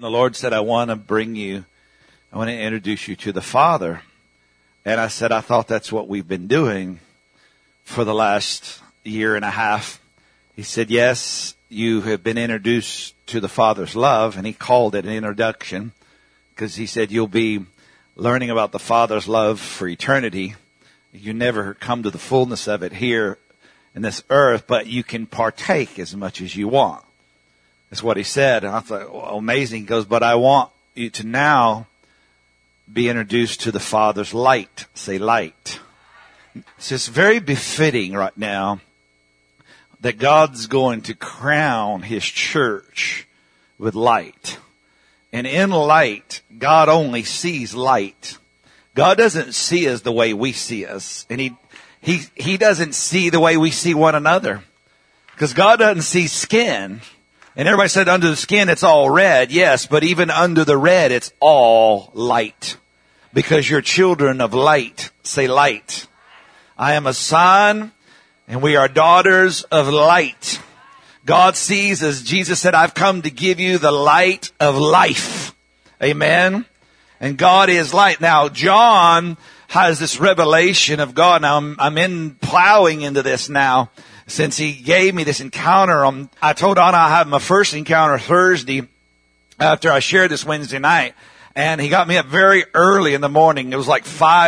the Lord said, I want to introduce you to the Father. And I said, I thought that's what we've been doing for the last year and a half. He said, yes, you have been introduced to the Father's love. And he called it an introduction because he said, you'll be learning about the Father's love for eternity. You never come to the fullness of it here in this earth, but you can partake as much as you want. That's what he said. And I thought, well, amazing. He goes, but I want you to now be introduced to the Father's light. Say light. It's just very befitting right now that God's going to crown his church with light. And in light, God only sees light. God doesn't see us the way we see us. And he doesn't see the way we see one another. Because God doesn't see skin. And everybody said under the skin it's all red. Yes, but even under the red it's all light. Because you're children of light. Say light. I am a son and we are daughters of light. God sees, as Jesus said, I've come to give you the light of life. Amen. And God is light. Now John has this revelation of God. Now I'm plowing into this now. Since he gave me this encounter, I told Anna I had my first encounter Thursday after I shared this Wednesday night. And he got me up very early in the morning. It was like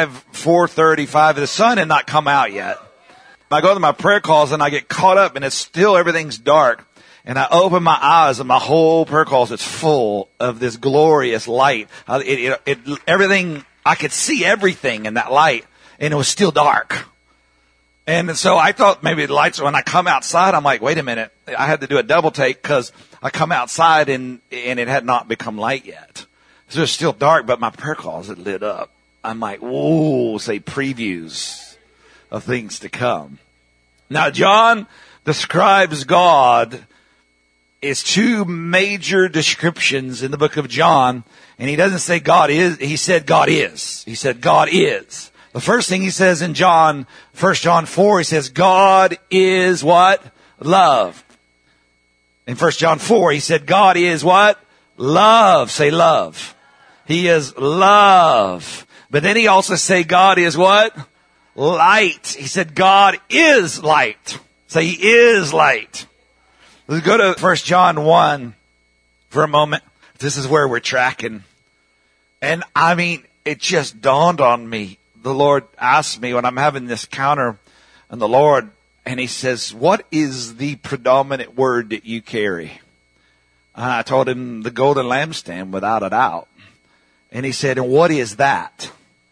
4:35. The sun had not come out yet. I go to my prayer calls and I get caught up and it's still, everything's dark. And I open my eyes and my whole prayer calls, it's full of this glorious light. Everything, I could see everything in that light and it was still dark. And so I thought maybe the lights, when I come outside, I'm like, wait a minute. I had to do a double take because I come outside and it had not become light yet. So it's still dark, but my prayer calls had lit up. I'm like, whoa, say previews of things to come. Now, John describes God as two major descriptions in the book of John. And he doesn't say God is, he said God is. He said God is. The first thing he says in 1 John 4, he says, God is what? Love. In 1 John 4, he said, God is what? Love. Say love. He is love. But then he also said, God is what? Light. He said, God is light. Say he is light. Let's go to 1 John 1 for a moment. This is where we're tracking. And I mean, it just dawned on me. The Lord asked me when I'm having this encounter and the Lord, and he says, what is the predominant word that you carry? And I told him the golden lampstand without a doubt. And he said, and what is that?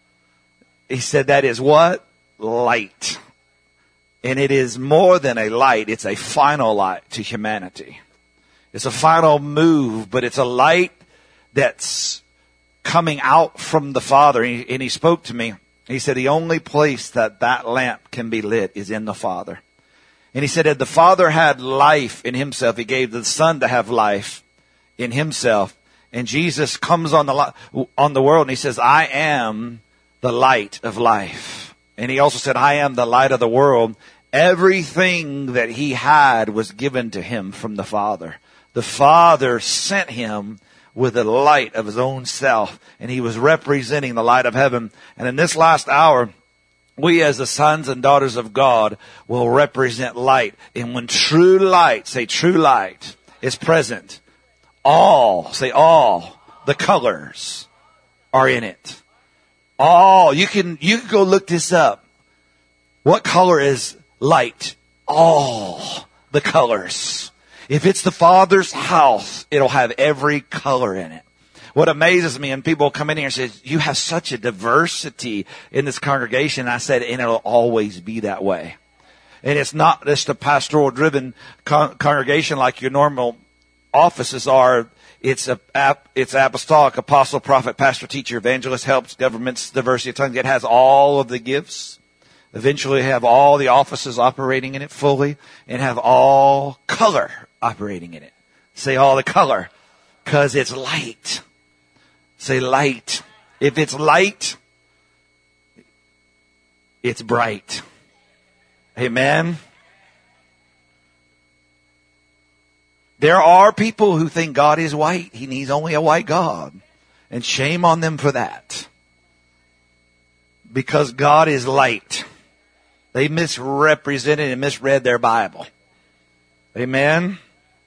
He said, that is what? Light. And it is more than a light. It's a final light to humanity. It's a final move, but it's a light that's coming out from the Father. And he spoke to me. He said the only place that lamp can be lit is in the Father. And he said that the Father had life in himself. He gave the Son to have life in himself. And Jesus comes on the world and he says, I am the light of life. And he also said, I am the light of the world. Everything that he had was given to him from the Father. The Father sent him with the light of his own self, and he was representing the light of heaven. And in this last hour, we as the sons and daughters of God will represent light. And when true light, say true light, is present, all the colors are in it. You can go look this up. What color is light? All the colors. If it's the Father's house, it'll have every color in it. What amazes me, and people come in here and say, you have such a diversity in this congregation. And I said, and it'll always be that way. And it's not just a pastoral driven congregation like your normal offices are. It's apostolic, apostle, prophet, pastor, teacher, evangelist, helps, governments, diversity of tongues. It has all of the gifts. Eventually have all the offices operating in it fully and have all color operating in it. Say all the color, because it's light. Say light. If it's light, it's bright. Amen. There are people who think God is white. He's only a white God. And shame on them for that. Because God is light. They misrepresented and misread their Bible. Amen?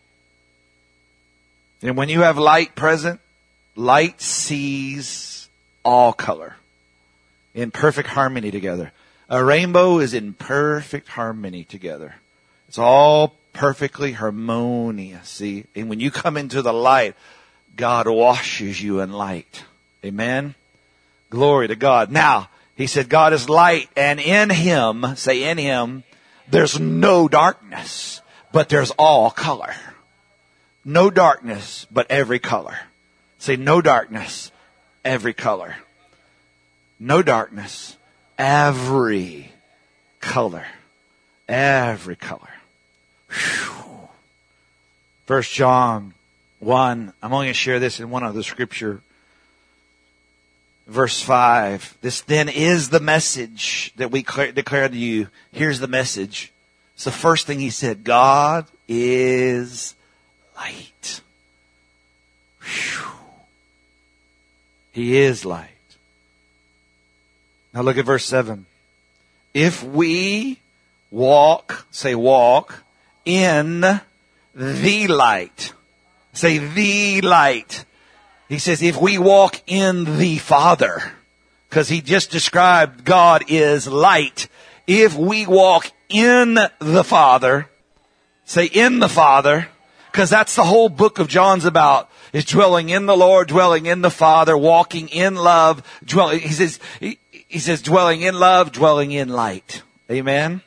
And when you have light present, light sees all color in perfect harmony together. A rainbow is in perfect harmony together. It's all perfectly harmonious, see? And when you come into the light, God washes you in light. Amen? Glory to God. Now, he said God is light, and in Him, say in Him, there's no darkness, but there's all color. No darkness, but every color. Say no darkness, every color. No darkness, every color. Every color. Whew. 1 John 1. I'm only going to share this in one other scripture. Verse 5. This then is the message that we declare to you. Here's the message. It's the first thing he said. God is light. Whew. He is light. Now look at verse 7. If we walk, say walk, in the light. Say the light. He says if we walk in the Father, because he just described God is light. If we walk in the Father, say in the Father, because that's the whole book of John's about, is dwelling in the Lord, dwelling in the Father, walking in love, dwelling, he says dwelling in love, dwelling in light. Amen.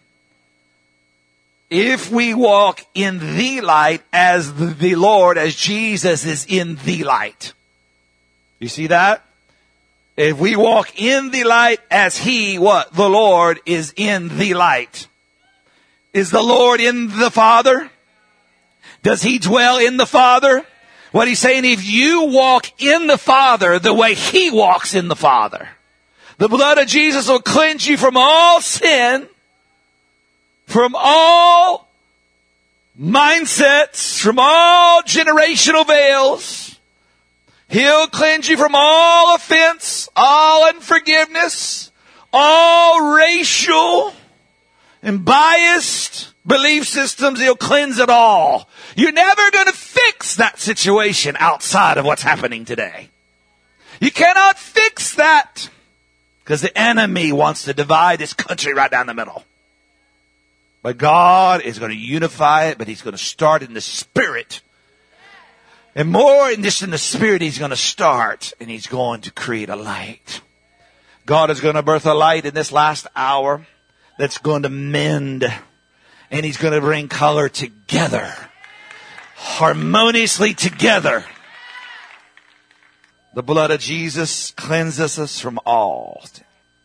If we walk in the light as the Lord, as Jesus is in the light. You see that? If we walk in the light as He, what? The Lord is in the light. Is the Lord in the Father? Does He dwell in the Father? What He's saying, if you walk in the Father the way He walks in the Father, the blood of Jesus will cleanse you from all sin, from all mindsets, from all generational veils. He'll cleanse you from all offense, all unforgiveness, all racial and biased belief systems. He'll cleanse it all. You're never going to fix that situation outside of what's happening today. You cannot fix that because the enemy wants to divide this country right down the middle. But God is going to unify it, but He's going to start in the Spirit. And more than just in the Spirit, He's going to start, and He's going to create a light. God is going to birth a light in this last hour that's going to mend. And He's going to bring color together. Harmoniously together. The blood of Jesus cleanses us from all sin.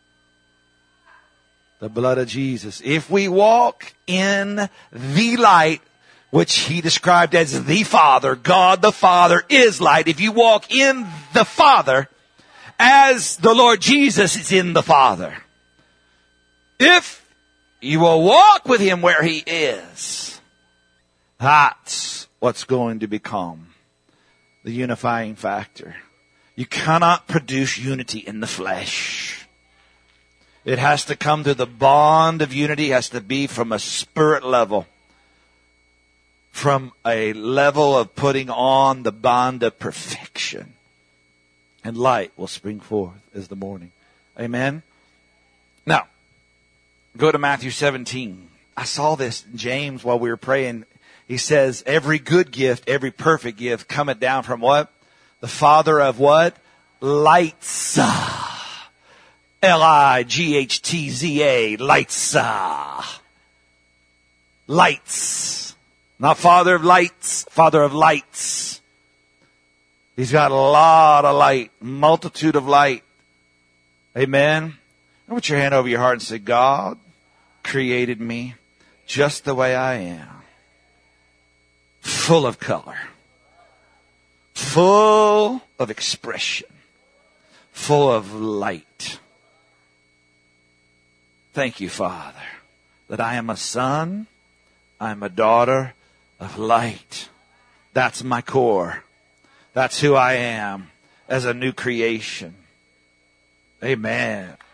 The blood of Jesus. If we walk in the light, which He described as the Father, God the Father is light. If you walk in the Father as the Lord Jesus is in the Father, if you will walk with Him where He is, that's what's going to become the unifying factor. You cannot produce unity in the flesh. It has to come to the bond of unity. It has to be from a spirit level. From a level of putting on the bond of perfection. And light will spring forth as the morning. Amen? Now, go to Matthew 17. I saw this in James while we were praying. He says, every good gift, every perfect gift cometh down from what? The Father of what? Lights. L-I-G-H-T-Z-A. Lights. Lights. Not Father of lights, Father of lights. He's got a lot of light, multitude of light. Amen. Put your hand over your heart and say, God created me just the way I am. Full of color. Full of expression. Full of light. Thank you, Father, that I am a son, I am a daughter of light. That's my core. That's who I am as a new creation. Amen.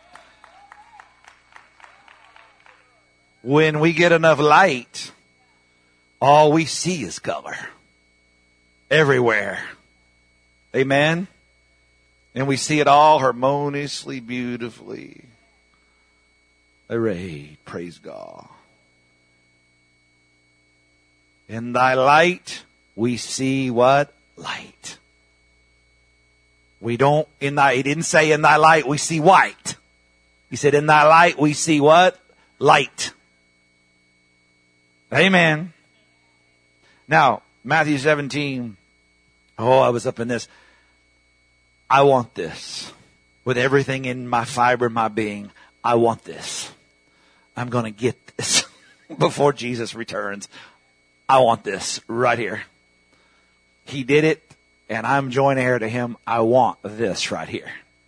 When we get enough light, all we see is color. Everywhere. Amen. And we see it all harmoniously, beautifully arrayed. Praise God. In thy light, we see what? Light. He didn't say in thy light, we see white. He said in thy light, we see what? Light. Amen. Now, Matthew 17. Oh, I was up in this. I want this. With everything in my fiber, my being, I want this. I'm going to get this before Jesus returns. I want this right here. He did it, and I'm joint heir to him. I want this right here.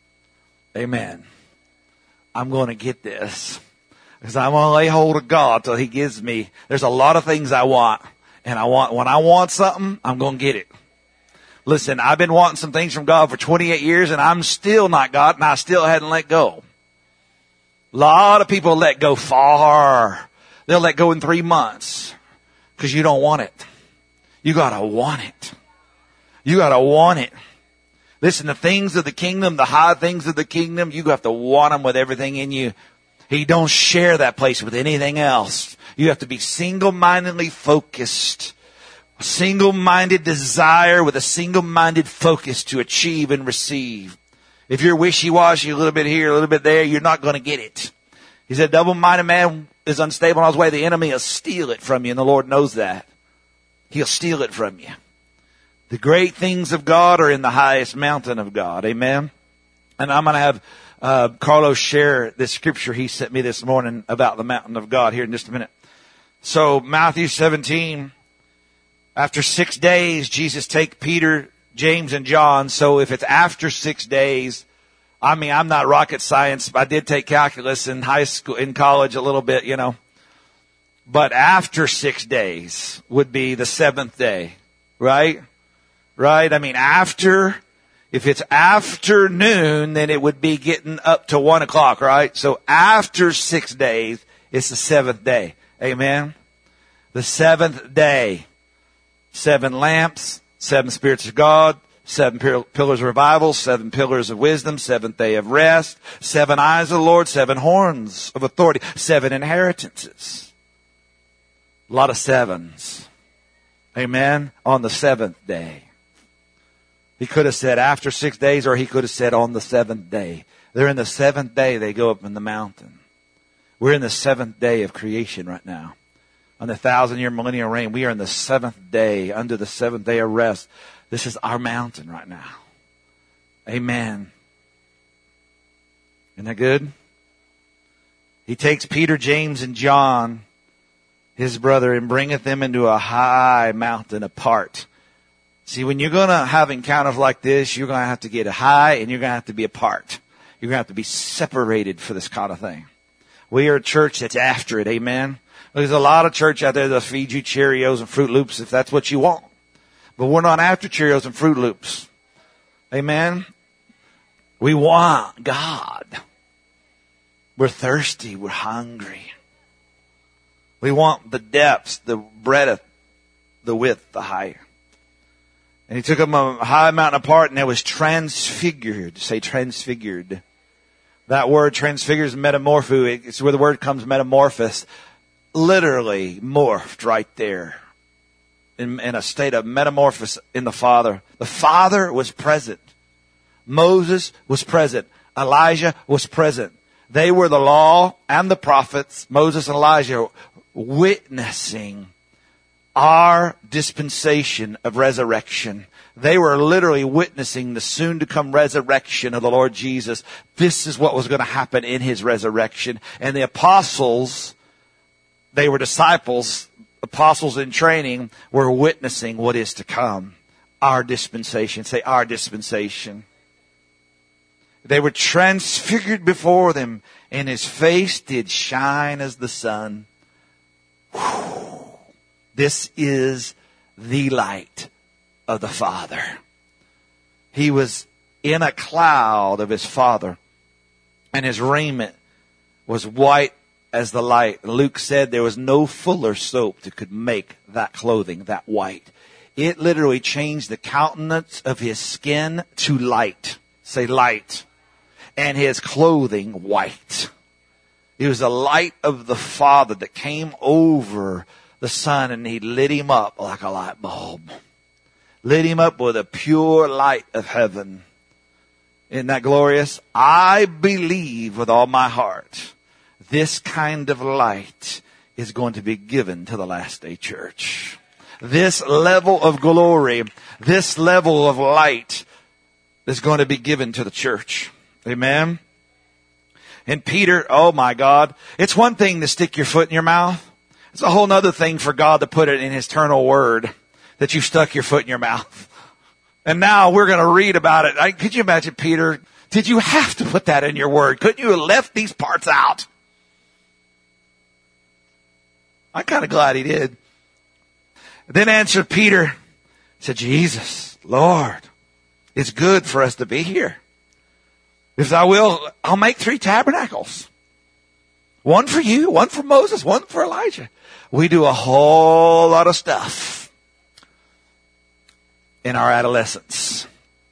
Amen. I'm going to get this. Because I'm going to lay hold of God till he gives me. There's a lot of things I want. And when I want something, I'm going to get it. Listen, I've been wanting some things from God for 28 years, and I'm still not God, and I still hadn't let go. A lot of people let go far. They'll let go in 3 months because you don't want it. You got to want it. You got to want it. Listen, the things of the kingdom, the high things of the kingdom, you have to want them with everything in you. He don't share that place with anything else. You have to be single-mindedly focused. A single-minded desire with a single-minded focus to achieve and receive. If you're wishy-washy, a little bit here, a little bit there, you're not going to get it. He said, double-minded man is unstable on his way. The enemy will steal it from you, and the Lord knows that. He'll steal it from you. The great things of God are in the highest mountain of God. Amen. And I'm going to have Carlos share this scripture he sent me this morning about the mountain of God here in just a minute. So Matthew 17, after 6 days, Jesus take Peter, James, and John. So if it's after 6 days, I'm not rocket science. I did take calculus in high school, in college a little bit, But after 6 days would be the seventh day, right? Right? If it's afternoon, then it would be getting up to 1 o'clock, right? So after 6 days, it's the seventh day. Amen? The seventh day. 7 lamps, 7 spirits of God, 7 pillars of revival, 7 pillars of wisdom, 7th day of rest, 7 eyes of the Lord, 7 horns of authority, 7 inheritances. A lot of sevens. Amen? On the 7th day. He could have said after 6 days, or he could have said on the 7th day. They're in the 7th day, they go up in the mountain. We're in the 7th day of creation right now. On the 1,000-year millennial reign, we are in the 7th day, under the 7th day of rest. This is our mountain right now. Amen. Isn't that good? He takes Peter, James, and John, his brother, and bringeth them into a high mountain apart. See, when you're going to have encounters like this, you're going to have to get high and you're going to have to be apart. You're going to have to be separated for this kind of thing. We are a church that's after it. Amen. There's a lot of church out there that'll feed you Cheerios and Fruit Loops if that's what you want. But we're not after Cheerios and Fruit Loops. Amen. We want God. We're thirsty. We're hungry. We want the depths, the breadth, the width, the height. And he took them a high mountain apart, and it was transfigured. Say transfigured. That word transfigured is metamorpho. It's where the word comes metamorphos. Literally morphed right there. In a state of metamorphosis in the Father. The Father was present. Moses was present. Elijah was present. They were the law and the prophets, Moses and Elijah, witnessing our dispensation of resurrection. They were literally witnessing the soon-to-come resurrection of the Lord Jesus. This is what was going to happen in his resurrection. And the apostles, they were disciples, apostles in training, were witnessing what is to come. Our dispensation. Say, our dispensation. They were transfigured before them, and his face did shine as the sun. Whew. This is the light of the Father. He was in a cloud of his Father, and his raiment was white as the light. Luke said there was no fuller soap that could make that clothing that white. It literally changed the countenance of his skin to light. Say light. And his clothing white. It was the light of the Father that came over the Son, and he lit him up like a light bulb. Lit him up with a pure light of heaven. Isn't that glorious? I believe with all my heart this kind of light is going to be given to the last day church. This level of glory, this level of light is going to be given to the church. Amen. And Peter, oh my God, it's one thing to stick your foot in your mouth. It's a whole other thing for God to put it in his eternal word that you stuck your foot in your mouth. And now we're going to read about it. Could you imagine, Peter? Did you have to put that in your word? Couldn't you have left these parts out? I'm kind of glad he did. Then answered Peter, said, Jesus, Lord, it's good for us to be here. If thou will, I'll make 3 tabernacles. One for you, one for Moses, one for Elijah. We do a whole lot of stuff in our adolescence.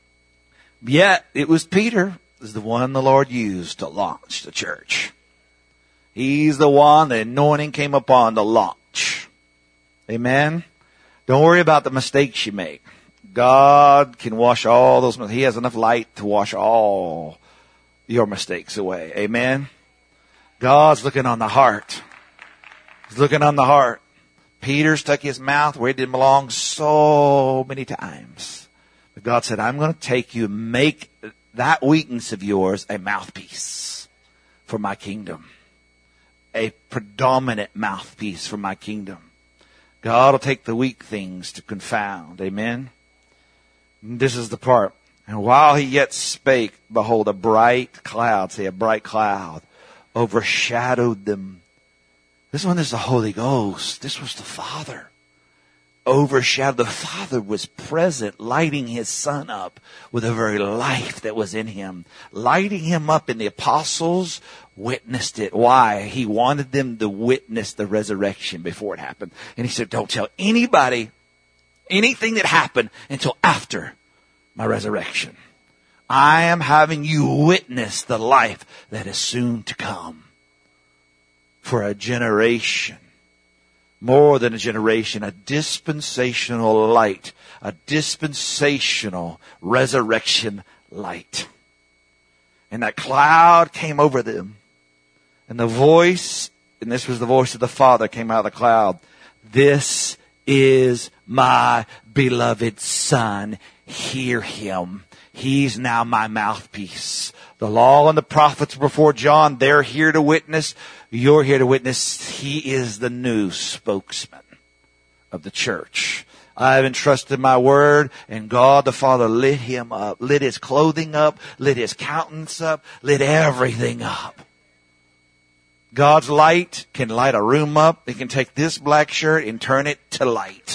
Yet it was Peter is the one the Lord used to launch the church. He's the one the anointing came upon to launch. Amen. Don't worry about the mistakes you make. God can wash all those. He has enough light to wash all your mistakes away. Amen. God's looking on the heart. He's looking on the heart. Peter stuck his mouth where it didn't belong so many times. But God said, I'm going to take you and make that weakness of yours a mouthpiece for my kingdom. A predominant mouthpiece for my kingdom. God will take the weak things to confound. Amen. And this is the part. And while he yet spake, behold, a bright cloud, say a bright cloud, overshadowed them. This one is the Holy Ghost. This was the Father. Overshadowed. The Father was present, lighting his Son up with the very life that was in him. Lighting him up, and the apostles witnessed it. Why? He wanted them to witness the resurrection before it happened. And he said, don't tell anybody anything that happened until after my resurrection. I am having you witness the life that is soon to come. For a generation, more than a generation, a dispensational light, a dispensational resurrection light. And that cloud came over them. And the voice, and this was the voice of the Father, came out of the cloud. This is my beloved Son. Hear him. He's now my mouthpiece. The law and the prophets before John, they're here to witness. You're here to witness. He is the new spokesman of the church. I have entrusted my word, and God the Father lit him up, lit his clothing up, lit his countenance up, lit everything up. God's light can light a room up. It can take this black shirt and turn it to light.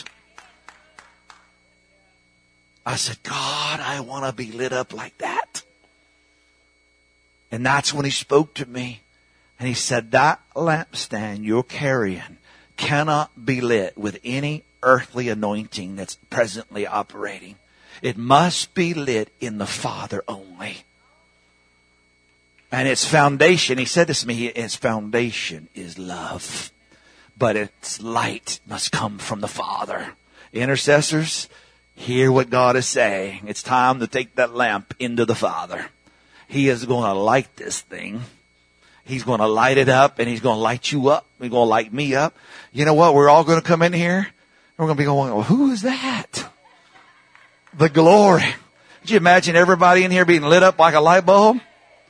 I said, God, I want to be lit up like that. And that's when he spoke to me. And he said, that lampstand you're carrying cannot be lit with any earthly anointing that's presently operating. It must be lit in the Father only. And its foundation, he said this to me, its foundation is love. But its light must come from the Father. Intercessors, hear what God is saying. It's time to take that lamp into the Father. He is going to light this thing. He's going to light it up, and he's going to light you up. He's going to light me up. You know what? We're all going to come in here, and we're going to be going, well, who is that? The glory. Could you imagine everybody in here being lit up like a light bulb?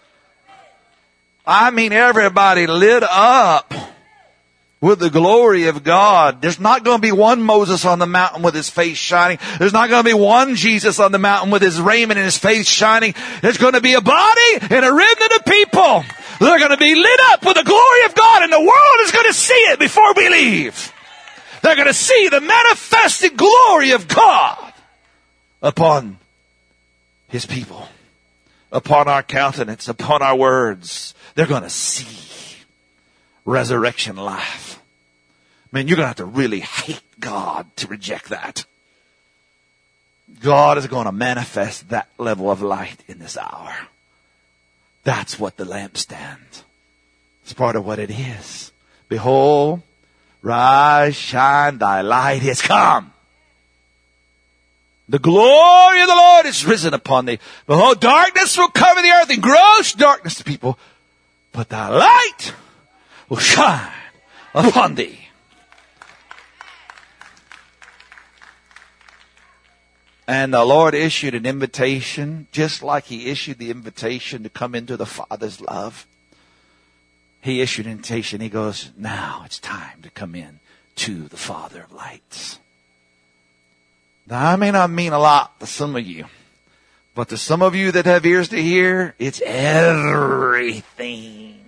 I mean, everybody lit up with the glory of God. There's not going to be one Moses on the mountain with his face shining. There's not going to be one Jesus on the mountain with his raiment and his face shining. There's going to be a body and a remnant of people. They're going to be lit up with the glory of God, and the world is going to see it before we leave. They're going to see the manifested glory of God upon His people, upon our countenance, upon our words. They're going to see resurrection life. Man, you're going to have to really hate God to reject that. God is going to manifest that level of light in this hour. That's what the lampstand. It's part of what it is. Behold, rise, shine, thy light is come. The glory of the Lord is risen upon thee. Behold, darkness will cover the earth, and gross darkness to people. But thy light will shine upon thee. And the Lord issued an invitation, just like He issued the invitation to come into the Father's love. He issued an invitation. He goes, now it's time to come in to the Father of lights. Now, I may not mean a lot to some of you, but to some of you that have ears to hear, it's everything.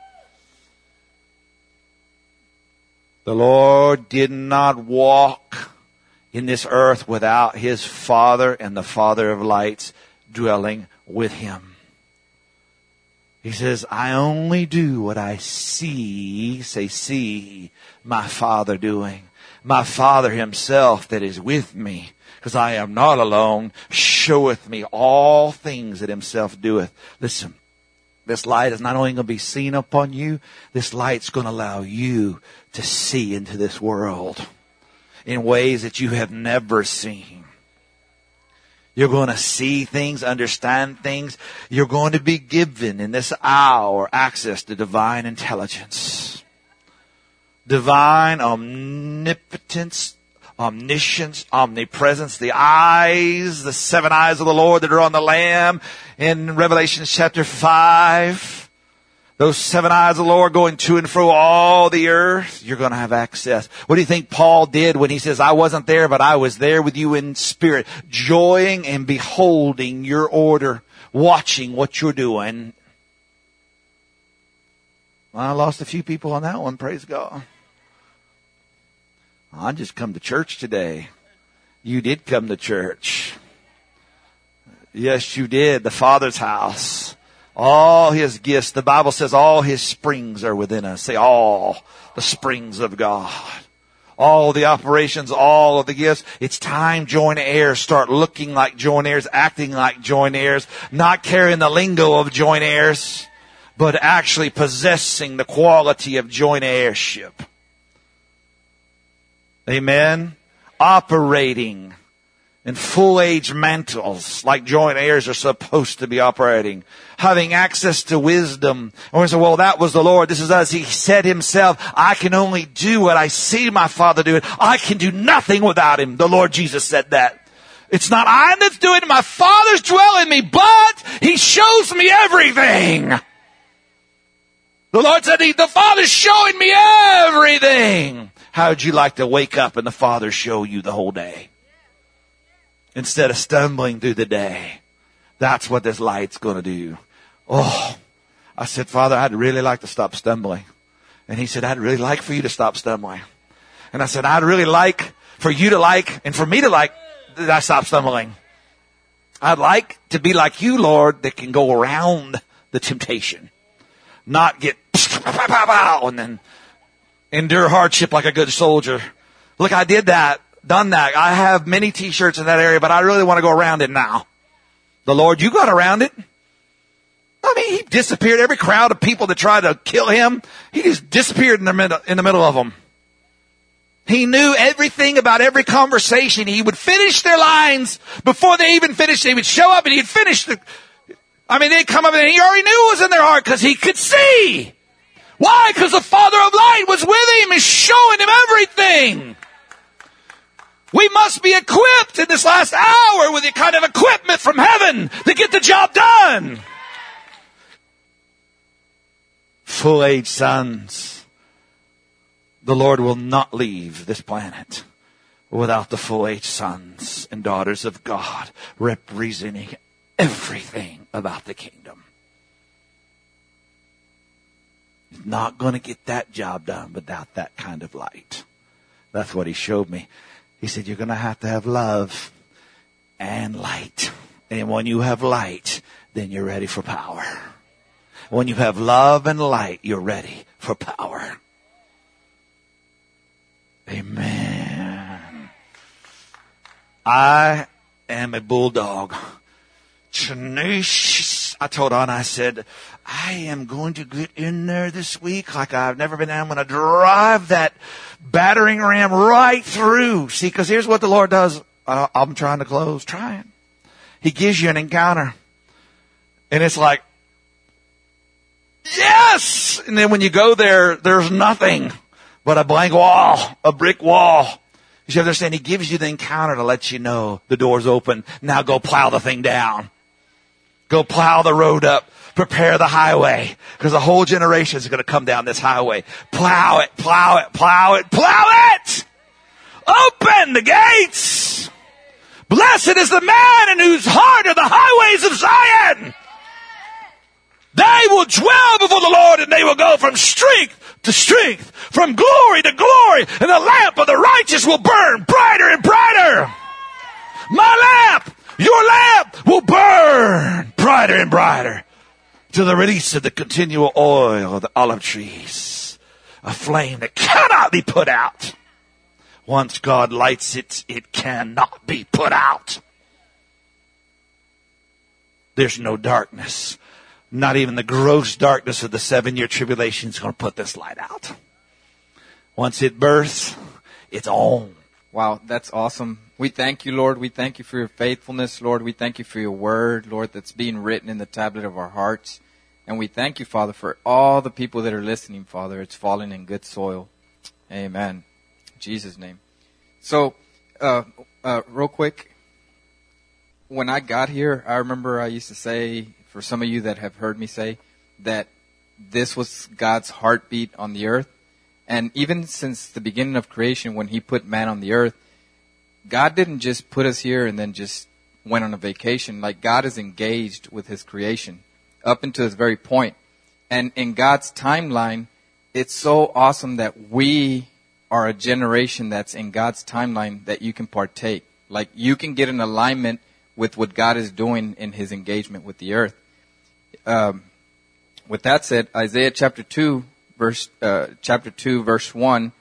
The Lord did not walk in this earth without His Father and the Father of lights dwelling with Him. He says, I only do what I see, my Father doing. My Father Himself that is with me, because I am not alone, showeth me all things that Himself doeth. Listen, this light is not only going to be seen upon you, this light's going to allow you to see into this world in ways that you have never seen. You're going to see things, understand things. You're going to be given in this hour access to divine intelligence, divine omnipotence, omniscience, omnipresence, the eyes, the 7 eyes of the Lord that are on the Lamb in Revelation chapter 5. Those 7 eyes of the Lord going to and fro all the earth. You're going to have access. What do you think Paul did when he says, I wasn't there, but I was there with you in spirit, joying and beholding your order, watching what you're doing? Well, I lost a few people on that one, praise God. I just come to church today. You did come to church. Yes, you did. The Father's house. All His gifts. The Bible says all His springs are within us. Say all the springs of God. All the operations, all of the gifts. It's time joint heirs start looking like joint heirs, acting like joint heirs, not carrying the lingo of joint heirs, but actually possessing the quality of joint heirship. Amen. Operating in full age mantles like joint heirs are supposed to be operating. Having access to wisdom. And we say, well, that was the Lord. This is us. He said Himself, I can only do what I see my Father do. I can do nothing without Him. The Lord Jesus said that. It's not I that's doing it. My Father's dwelling in me, but He shows me everything. The Lord said, the Father's showing me everything. How would you like to wake up and the Father show you the whole day? Instead of stumbling through the day. That's what this light's going to do. Oh, I said, Father, I'd really like to stop stumbling. And He said, I'd really like for you to stop stumbling. And I said, I'd really like for you to like, and for me to like, that I stop stumbling. I'd like to be like you, Lord, that can go around the temptation. Not get and then endure hardship like a good soldier. Look, I did that, done that. I have many t-shirts in that area, but I really want to go around it now. The Lord, you got around it. I mean, He disappeared every crowd of people that tried to kill Him. He just disappeared in the middle of them. He knew everything about every conversation. He would finish their lines before they even finished. He would show up and He'd finish they'd come up and He already knew it was in their heart because He could see. Why? Because the Father of light was with Him and showing Him everything. We must be equipped in this last hour with the kind of equipment from heaven to get the job done. Full-age sons. The Lord will not leave this planet without the full-age sons and daughters of God representing everything about the kingdom. He's not going to get that job done without that kind of light. That's what He showed me. He said, you're going to have love. and light. And when you have light, then you're ready for power. When you have love and light, you're ready for power. Amen. I am a bulldog. Tenacious. I told Anna, I said, I am going to get in there this week like I've never been. I'm going to drive that battering ram right through. See, because here's what the Lord does. I'm trying to close. Trying. He gives you an encounter. And it's like, yes! And then when you go there, there's nothing but a blank wall, a brick wall. You should understand, he gives you the encounter to let you know the door's open. Now go plow the thing down. Go plow the road up. Prepare the highway. Because a whole generation is going to come down this highway. Plow it, plow it, plow it, plow it! Open the gates! Blessed is the man in whose heart are the highways of Zion. They will dwell before the Lord, and they will go from strength to strength, from glory to glory, and the lamp of the righteous will burn brighter and brighter. My lamp, your lamp will burn brighter and brighter to the release of the continual oil of the olive trees, a flame that cannot be put out. Once God lights it, it cannot be put out. There's no darkness. Not even the gross darkness of the 7-year tribulation is going to put this light out. Once it bursts, it's on. Wow, that's awesome. We thank you, Lord. We thank you for your faithfulness, Lord. We thank you for your word, Lord, that's being written in the tablet of our hearts. And we thank you, Father, for all the people that are listening, Father. It's falling in good soil. Amen. In Jesus' name. So, real quick, when I got here, I remember I used to say, for some of you that have heard me say, that this was God's heartbeat on the earth. And even since the beginning of creation, when he put man on the earth, God didn't just put us here and then just went on a vacation. Like, God is engaged with his creation up until this very point. And in God's timeline, it's so awesome that we are a generation that's in God's timeline that you can partake. Like, you can get in alignment with what God is doing in his engagement with the earth. With that said, Isaiah chapter 2, verse 1,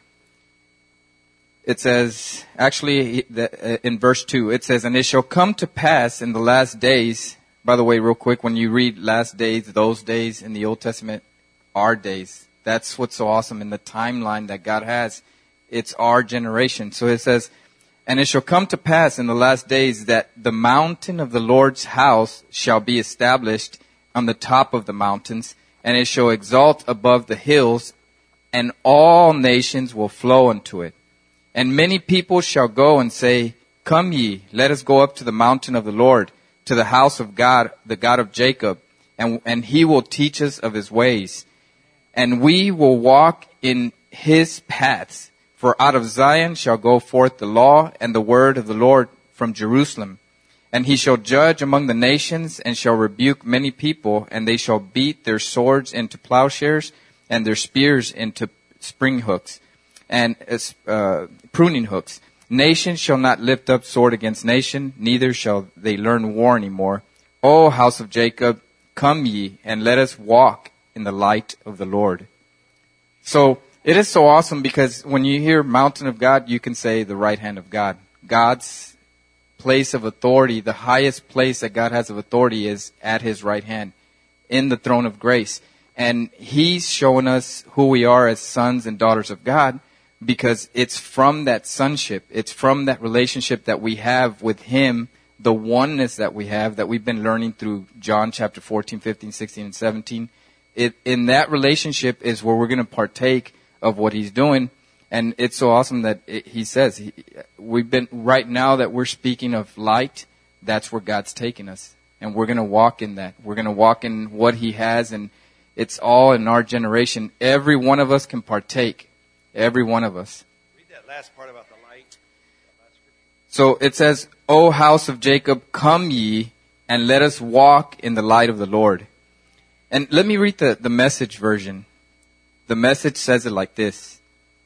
it says, actually, in verse 2, it says, and it shall come to pass in the last days. By the way, real quick, when you read last days, those days in the Old Testament, our days. That's what's so awesome in the timeline that God has. It's our generation. So it says, and it shall come to pass in the last days that the mountain of the Lord's house shall be established on the top of the mountains, and it shall exalt above the hills, and all nations will flow unto it. And many people shall go and say, come ye, let us go up to the mountain of the Lord, to the house of God, the God of Jacob, and he will teach us of his ways. And we will walk in his paths. For out of Zion shall go forth the law and the word of the Lord from Jerusalem. And he shall judge among the nations, and shall rebuke many people, and they shall beat their swords into plowshares, and their spears into spring hooks, and pruning hooks. Nation shall not lift up sword against nation, neither shall they learn war anymore. O house of Jacob, come ye, and let us walk in the light of the Lord. So, it is so awesome because when you hear mountain of God, you can say the right hand of God. God's place of authority, the highest place that God has of authority is at his right hand in the throne of grace. And he's showing us who we are as sons and daughters of God because it's from that sonship. It's from that relationship that we have with him, the oneness that we have that we've been learning through John chapter 14, 15, 16, and 17. In that relationship is where we're going to partake of what he's doing. And it's so awesome that he says, we've been, right now that we're speaking of light, that's where God's taking us. And we're going to walk in that. We're going to walk in what he has, and it's all in our generation. Every one of us can partake. Every one of us. Read that last part about the light. So it says, O house of Jacob, come ye, and let us walk in the light of the Lord. And let me read the Message version. The Message says it like this.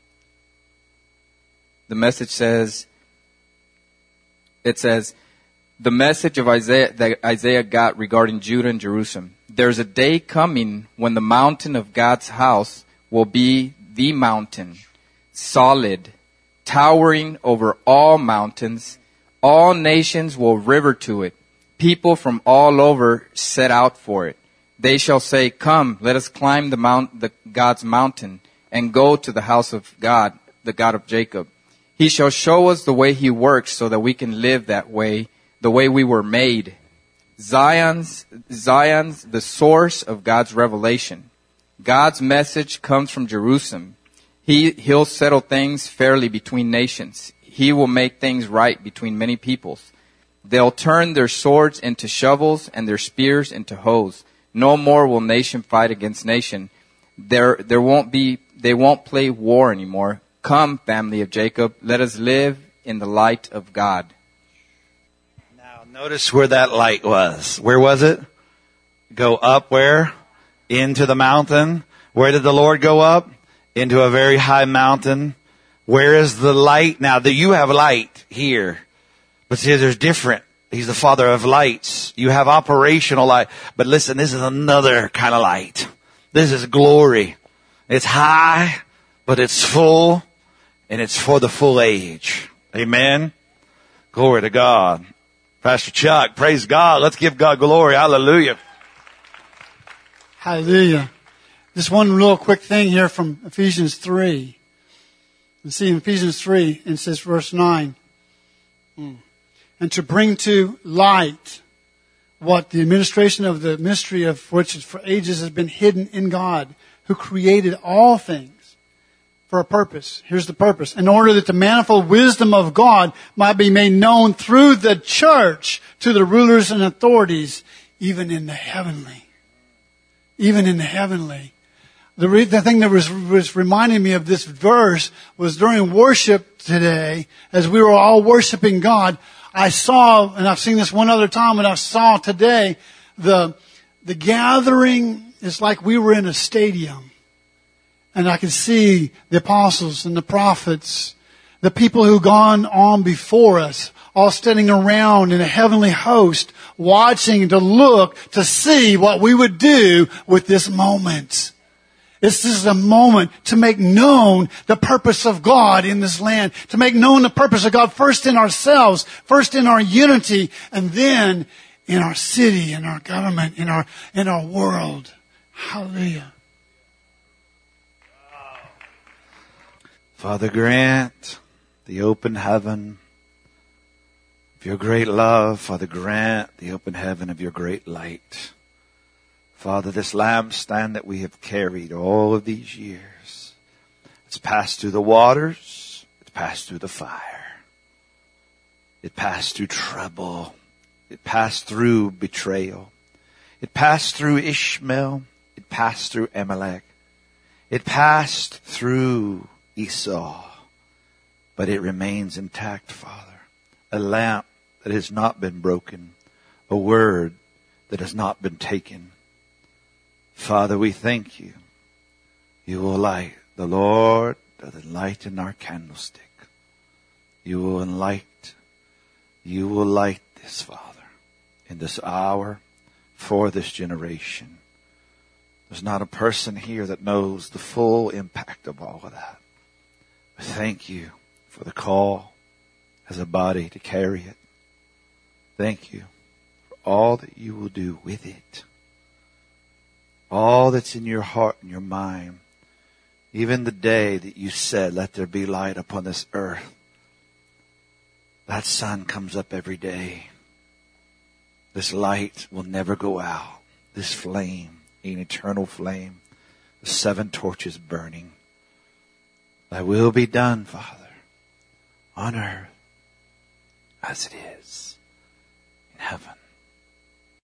The Message says, it says, the message of Isaiah that Isaiah got regarding Judah and Jerusalem. There's a day coming when the mountain of God's house will be the mountain, solid, towering over all mountains. All nations will river to it. People from all over set out for it. They shall say, "Come, let us climb God's mountain and go to the house of God, the God of Jacob. He shall show us the way he works so that we can live that way, the way we were made." Zion's the source of God's revelation. God's message comes from Jerusalem. He'll settle things fairly between nations. He will make things right between many peoples. They'll turn their swords into shovels and their spears into hoes. No more will nation fight against nation. They won't play war anymore. Come, family of Jacob, let us live in the light of God. Now, notice where that light was. Where was it? Go up where? Into the mountain. Where did the Lord go up? Into a very high mountain. Where is the light? Now, you have light here. But see, there's different. He's the Father of lights. You have operational light. But listen, this is another kind of light. This is glory. It's high, but it's full, and it's for the full age. Amen? Glory to God. Pastor Chuck, praise God. Let's give God glory. Hallelujah. Hallelujah. Just one real quick thing here from Ephesians 3. You see in Ephesians 3, it says verse 9. And to bring to light what the administration of the mystery of which for ages has been hidden in God, who created all things for a purpose. Here's the purpose. In order that the manifold wisdom of God might be made known through the church to the rulers and authorities, even in the heavenly. Even in the heavenly. The thing that was reminding me of this verse was during worship today, as we were all worshiping God, I saw, and I've seen this one other time, and I saw today, the gathering is like we were in a stadium. And I could see the apostles and the prophets, the people who gone on before us, all standing around in a heavenly host, watching to look to see what we would do with this moment. This is a moment to make known the purpose of God in this land. To make known the purpose of God first in ourselves, first in our unity, and then in our city, in our government, in our world. Hallelujah. Father, grant the open heaven of your great love. Father, grant the open heaven of your great light. Father, this lampstand that we have carried all of these years, it's passed through the waters, it's passed through the fire, it passed through trouble, it passed through betrayal, it passed through Ishmael, it passed through Amalek, it passed through Esau, but it remains intact, Father. A lamp that has not been broken, a word that has not been taken. Father, we thank you. You will light, the Lord doth enlighten our candlestick. You will light this, Father, in this hour for this generation. There's not a person here that knows the full impact of all of that. But thank you for the call as a body to carry it. Thank you for all that you will do with it. All that's in your heart and your mind. Even the day that you said, let there be light upon this earth. That sun comes up every day. This light will never go out. This flame, an eternal flame. The 7 torches burning. Thy will be done, Father, on earth as it is in heaven.